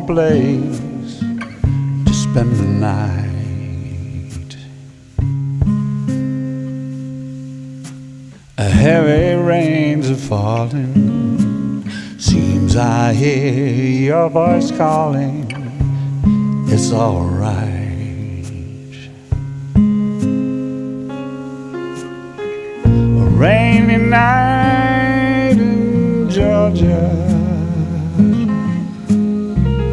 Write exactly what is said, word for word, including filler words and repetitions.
place to spend the night. Heavy rains are falling, seems I hear your voice calling. It's all right. A rainy night in Georgia,